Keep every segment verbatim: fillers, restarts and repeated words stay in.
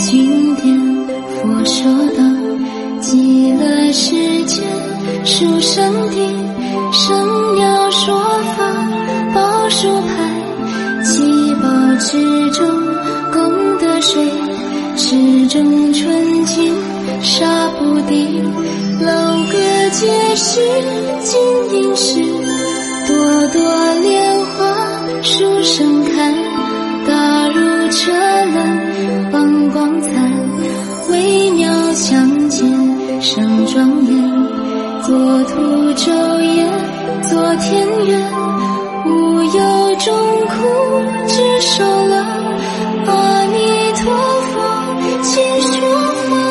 经典佛说道，极乐世界殊胜地，圣妙说法宝树牌，七宝之中功德水，池中纯净沙不滴，楼阁皆是金银饰，朵朵莲花殊盛开，大如车轮放光灿，微妙相见生庄严，作土昼夜作田园，无有众苦只受乐，阿弥陀佛请说法。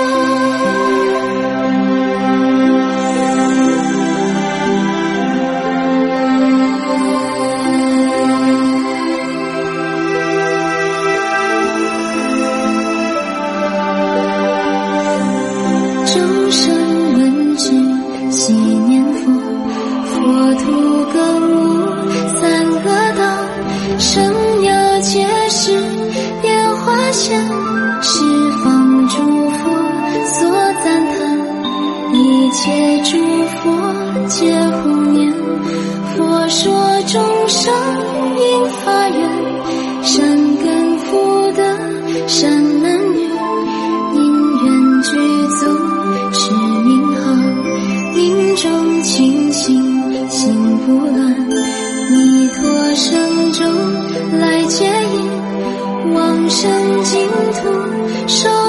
众生闻之悉念佛，佛土更无三恶道，圣妙皆是莲花现，十方诸佛所赞叹，一切诸佛皆护念，佛说众生应发愿，善根福德善男女，因缘具足持名号，临终清醒心不乱，弥陀圣众来接引，往生净土受